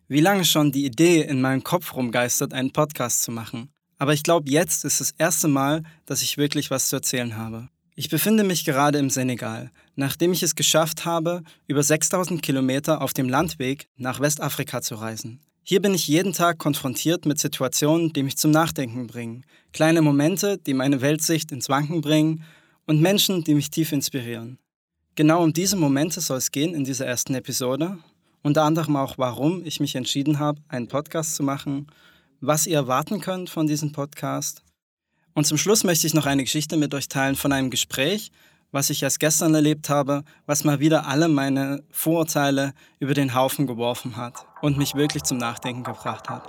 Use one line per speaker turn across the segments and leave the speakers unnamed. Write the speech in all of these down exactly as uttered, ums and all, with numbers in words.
wie lange schon die Idee in meinem Kopf rumgeistert, einen Podcast zu machen. Aber ich glaube, jetzt ist das erste Mal, dass ich wirklich was zu erzählen habe. Ich befinde mich gerade im Senegal, nachdem ich es geschafft habe, über sechstausend Kilometer auf dem Landweg nach Westafrika zu reisen. Hier bin ich jeden Tag konfrontiert mit Situationen, die mich zum Nachdenken bringen, kleine Momente, die meine Weltsicht ins Wanken bringen und Menschen, die mich tief inspirieren. Genau um diese Momente soll es gehen in dieser ersten Episode. Unter anderem auch, warum ich mich entschieden habe, einen Podcast zu machen, was ihr erwarten könnt von diesem Podcast. Und zum Schluss möchte ich noch eine Geschichte mit euch teilen von einem Gespräch, was ich erst gestern erlebt habe, was mal wieder alle meine Vorurteile über den Haufen geworfen hat und mich wirklich zum Nachdenken gebracht hat.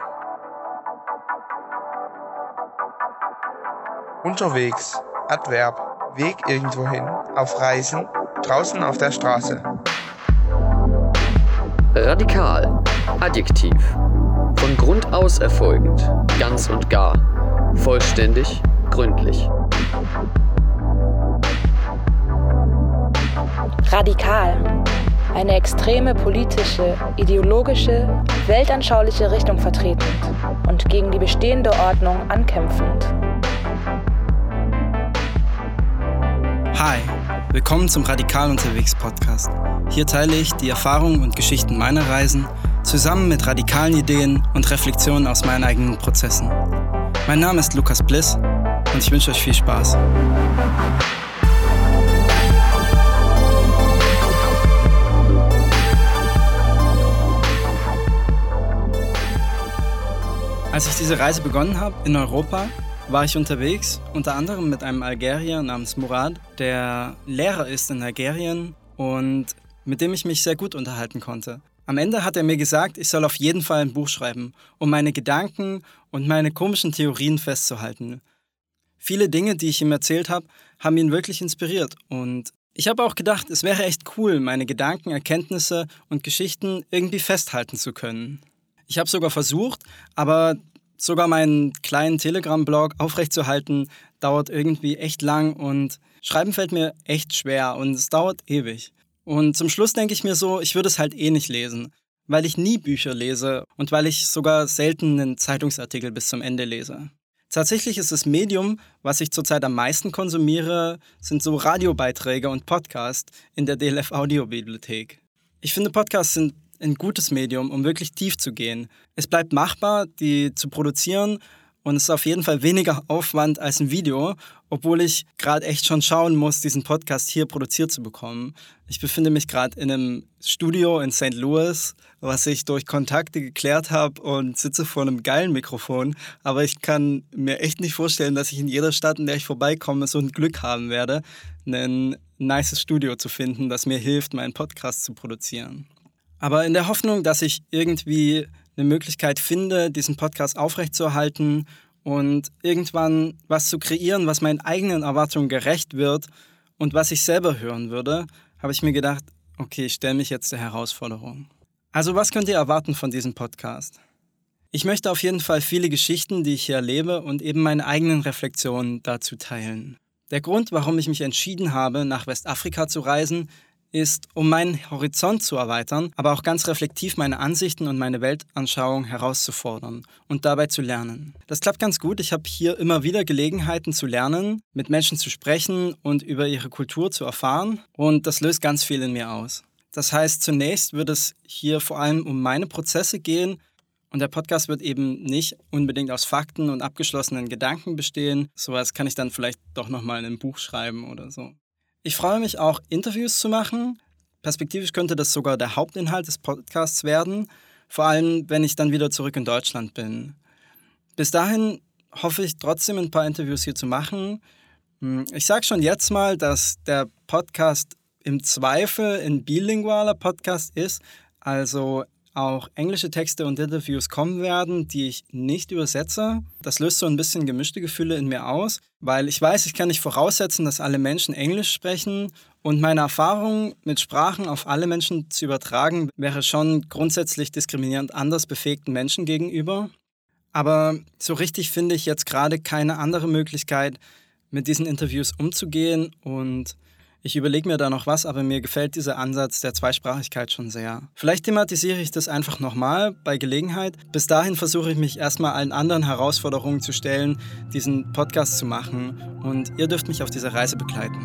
Unterwegs, Adverb, Weg irgendwohin, auf Reisen, draußen auf der Straße.
Radikal, Adjektiv. Von Grund aus erfolgend, ganz und gar, vollständig, gründlich.
Radikal. Eine extreme politische, ideologische, weltanschauliche Richtung vertretend und gegen die bestehende Ordnung ankämpfend.
Hi, willkommen zum Radikal unterwegs Podcast. Hier teile ich die Erfahrungen und Geschichten meiner Reisen zusammen mit radikalen Ideen und Reflexionen aus meinen eigenen Prozessen. Mein Name ist Lukas Bliss und ich wünsche euch viel Spaß. Als ich diese Reise begonnen habe in Europa, war ich unterwegs, unter anderem mit einem Algerier namens Murad, der Lehrer ist in Algerien und mit dem ich mich sehr gut unterhalten konnte. Am Ende hat er mir gesagt, ich soll auf jeden Fall ein Buch schreiben, um meine Gedanken und meine komischen Theorien festzuhalten. Viele Dinge, die ich ihm erzählt habe, haben ihn wirklich inspiriert und ich habe auch gedacht, es wäre echt cool, meine Gedanken, Erkenntnisse und Geschichten irgendwie festhalten zu können. Ich habe sogar versucht, aber sogar meinen kleinen Telegram-Blog aufrechtzuerhalten, dauert irgendwie echt lang und Schreiben fällt mir echt schwer und es dauert ewig. Und zum Schluss denke ich mir so, ich würde es halt eh nicht lesen, weil ich nie Bücher lese und weil ich sogar selten einen Zeitungsartikel bis zum Ende lese. Tatsächlich ist das Medium, was ich zurzeit am meisten konsumiere, sind so Radiobeiträge und Podcasts in der D L F-Audiobibliothek. Ich finde, Podcasts sind ein gutes Medium, um wirklich tief zu gehen. Es bleibt machbar, die zu produzieren und es ist auf jeden Fall weniger Aufwand als ein Video, obwohl ich gerade echt schon schauen muss, diesen Podcast hier produziert zu bekommen. Ich befinde mich gerade in einem Studio in Sankt Louis, was ich durch Kontakte geklärt habe und sitze vor einem geilen Mikrofon, aber ich kann mir echt nicht vorstellen, dass ich in jeder Stadt, in der ich vorbeikomme, so ein Glück haben werde, ein nices Studio zu finden, das mir hilft, meinen Podcast zu produzieren. Aber in der Hoffnung, dass ich irgendwie eine Möglichkeit finde, diesen Podcast aufrechtzuerhalten und irgendwann was zu kreieren, was meinen eigenen Erwartungen gerecht wird und was ich selber hören würde, habe ich mir gedacht, okay, ich stelle mich jetzt der Herausforderung. Also was könnt ihr erwarten von diesem Podcast? Ich möchte auf jeden Fall viele Geschichten, die ich hier erlebe und eben meine eigenen Reflexionen dazu teilen. Der Grund, warum ich mich entschieden habe, nach Westafrika zu reisen, ist, um meinen Horizont zu erweitern, aber auch ganz reflektiv meine Ansichten und meine Weltanschauung herauszufordern und dabei zu lernen. Das klappt ganz gut. Ich habe hier immer wieder Gelegenheiten zu lernen, mit Menschen zu sprechen und über ihre Kultur zu erfahren und das löst ganz viel in mir aus. Das heißt, zunächst wird es hier vor allem um meine Prozesse gehen und der Podcast wird eben nicht unbedingt aus Fakten und abgeschlossenen Gedanken bestehen. Sowas kann ich dann vielleicht doch nochmal in einem Buch schreiben oder so. Ich freue mich auch, Interviews zu machen. Perspektivisch könnte das sogar der Hauptinhalt des Podcasts werden, vor allem, wenn ich dann wieder zurück in Deutschland bin. Bis dahin hoffe ich trotzdem, ein paar Interviews hier zu machen. Ich sage schon jetzt mal, dass der Podcast im Zweifel ein bilingualer Podcast ist, also auch englische Texte und Interviews kommen werden, die ich nicht übersetze. Das löst so ein bisschen gemischte Gefühle in mir aus, weil ich weiß, ich kann nicht voraussetzen, dass alle Menschen Englisch sprechen und meine Erfahrung mit Sprachen auf alle Menschen zu übertragen, wäre schon grundsätzlich diskriminierend anders befähigten Menschen gegenüber. Aber so richtig finde ich jetzt gerade keine andere Möglichkeit, mit diesen Interviews umzugehen und Ich überlege mir da noch was, aber mir gefällt dieser Ansatz der Zweisprachigkeit schon sehr. Vielleicht thematisiere ich das einfach nochmal bei Gelegenheit. Bis dahin versuche ich mich erstmal allen anderen Herausforderungen zu stellen, diesen Podcast zu machen. Und ihr dürft mich auf dieser Reise begleiten.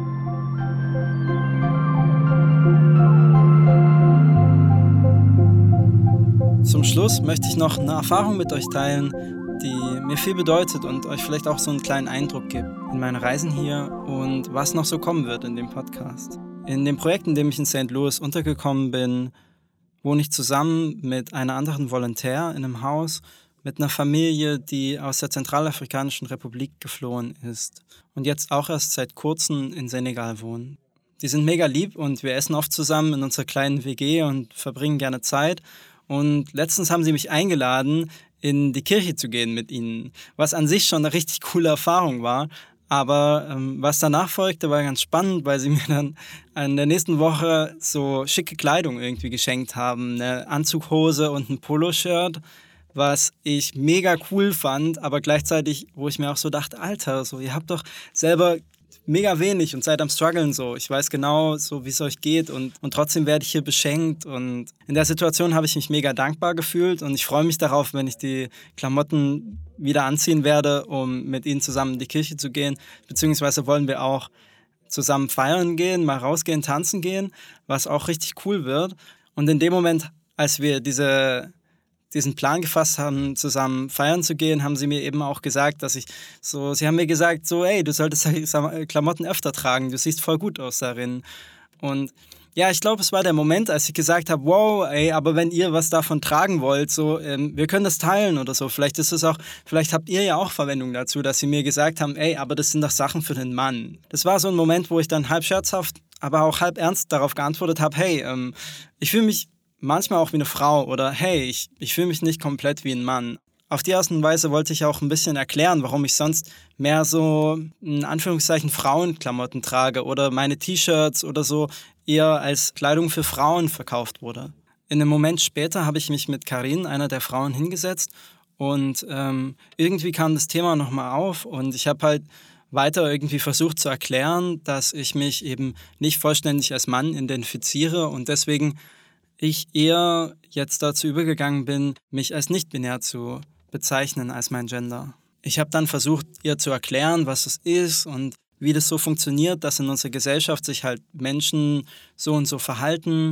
Zum Schluss möchte ich noch eine Erfahrung mit euch teilen, die mir viel bedeutet und euch vielleicht auch so einen kleinen Eindruck gibt in meinen Reisen hier und was noch so kommen wird in dem Podcast. In dem Projekt, in dem ich in Sankt Louis untergekommen bin, wohne ich zusammen mit einer anderen Volontär in einem Haus mit einer Familie, die aus der Zentralafrikanischen Republik geflohen ist und jetzt auch erst seit kurzem in Senegal wohnt. Die sind mega lieb und wir essen oft zusammen in unserer kleinen W G und verbringen gerne Zeit. Und letztens haben sie mich eingeladen, in die Kirche zu gehen mit ihnen, was an sich schon eine richtig coole Erfahrung war. Aber ähm, was danach folgte, war ganz spannend, weil sie mir dann in der nächsten Woche so schicke Kleidung irgendwie geschenkt haben. Eine Anzughose und ein Poloshirt, was ich mega cool fand, aber gleichzeitig, wo ich mir auch so dachte, Alter, so, ihr habt doch selber mega wenig und seid am struggeln so. Ich weiß genau, so wie es euch geht und, und trotzdem werde ich hier beschenkt und in der Situation habe ich mich mega dankbar gefühlt und ich freue mich darauf, wenn ich die Klamotten wieder anziehen werde, um mit ihnen zusammen in die Kirche zu gehen, beziehungsweise wollen wir auch zusammen feiern gehen, mal rausgehen, tanzen gehen, was auch richtig cool wird. Und in dem Moment, als wir diese diesen Plan gefasst haben, zusammen feiern zu gehen, haben sie mir eben auch gesagt, dass ich so, sie haben mir gesagt, so, ey, du solltest Klamotten öfter tragen, du siehst voll gut aus darin. Und ja, ich glaube, es war der Moment, als ich gesagt habe, wow, ey, aber wenn ihr was davon tragen wollt, so, ähm, wir können das teilen oder so. Vielleicht ist es auch, vielleicht habt ihr ja auch Verwendung dazu, dass sie mir gesagt haben, ey, aber das sind doch Sachen für den Mann. Das war so ein Moment, wo ich dann halb scherzhaft, aber auch halb ernst darauf geantwortet habe, hey, ähm, ich fühle mich manchmal auch wie eine Frau oder hey, ich, ich fühle mich nicht komplett wie ein Mann. Auf die Art und Weise wollte ich auch ein bisschen erklären, warum ich sonst mehr so, in Anführungszeichen, Frauenklamotten trage oder meine T-Shirts oder so eher als Kleidung für Frauen verkauft wurde. In einem Moment später habe ich mich mit Karin, einer der Frauen, hingesetzt und ähm, irgendwie kam das Thema nochmal auf und ich habe halt weiter irgendwie versucht zu erklären, dass ich mich eben nicht vollständig als Mann identifiziere und deswegen ich eher jetzt dazu übergegangen bin, mich als nicht-binär zu bezeichnen als mein Gender. Ich habe dann versucht, ihr zu erklären, was es ist und wie das so funktioniert, dass in unserer Gesellschaft sich halt Menschen so und so verhalten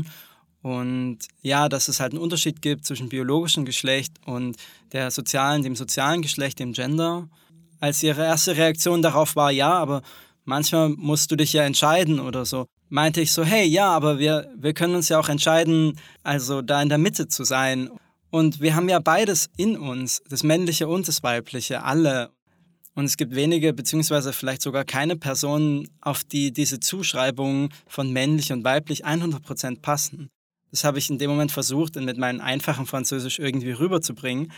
und ja, dass es halt einen Unterschied gibt zwischen biologischem Geschlecht und der sozialen, dem sozialen Geschlecht, dem Gender. Als ihre erste Reaktion darauf war, ja, aber manchmal musst du dich ja entscheiden oder so, meinte ich so, hey, ja, aber wir, wir können uns ja auch entscheiden, also da in der Mitte zu sein. Und wir haben ja beides in uns, das Männliche und das Weibliche, alle. Und es gibt wenige, beziehungsweise vielleicht sogar keine Personen, auf die diese Zuschreibungen von männlich und weiblich hundert Prozent passen. Das habe ich in dem Moment versucht, mit meinem einfachen Französisch irgendwie rüberzubringen.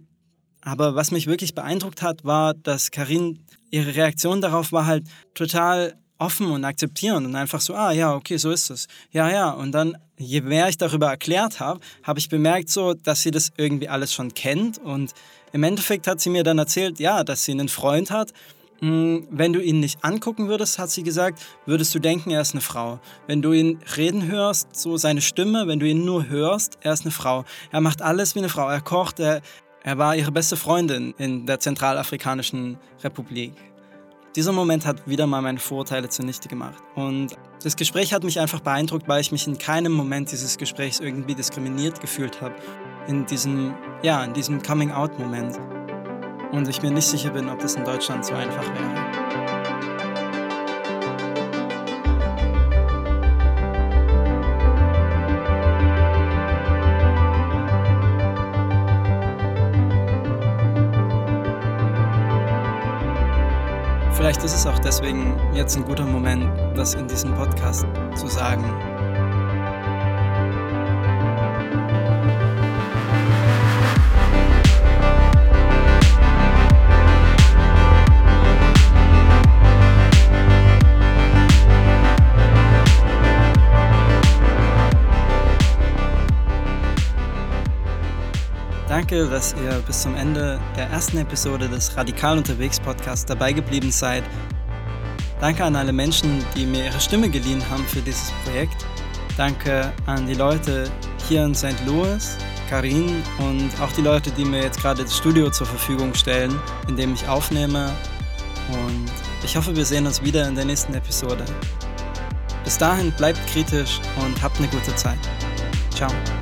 Aber was mich wirklich beeindruckt hat, war, dass Karin, ihre Reaktion darauf war halt total offen und akzeptierend und einfach so, ah ja, okay, so ist es. Ja, ja, und dann, je mehr ich darüber erklärt habe, habe ich bemerkt so, dass sie das irgendwie alles schon kennt und im Endeffekt hat sie mir dann erzählt, ja, dass sie einen Freund hat. Wenn du ihn nicht angucken würdest, hat sie gesagt, würdest du denken, er ist eine Frau. Wenn du ihn reden hörst, so seine Stimme, wenn du ihn nur hörst, er ist eine Frau. Er macht alles wie eine Frau, er kocht, er, er war ihre beste Freundin in der Zentralafrikanischen Republik. Dieser Moment hat wieder mal meine Vorurteile zunichte gemacht. Und das Gespräch hat mich einfach beeindruckt, weil ich mich in keinem Moment dieses Gesprächs irgendwie diskriminiert gefühlt habe. In diesem, ja, in diesem Coming-out-Moment. Und ich mir nicht sicher bin, ob das in Deutschland so einfach wäre. Vielleicht ist es auch deswegen jetzt ein guter Moment, das in diesem Podcast zu sagen. Danke, dass ihr bis zum Ende der ersten Episode des Radikal unterwegs Podcasts dabei geblieben seid. Danke an alle Menschen, die mir ihre Stimme geliehen haben für dieses Projekt. Danke an die Leute hier in Sankt Louis, Karin und auch die Leute, die mir jetzt gerade das Studio zur Verfügung stellen, in dem ich aufnehme. Und ich hoffe, wir sehen uns wieder in der nächsten Episode. Bis dahin bleibt kritisch und habt eine gute Zeit. Ciao.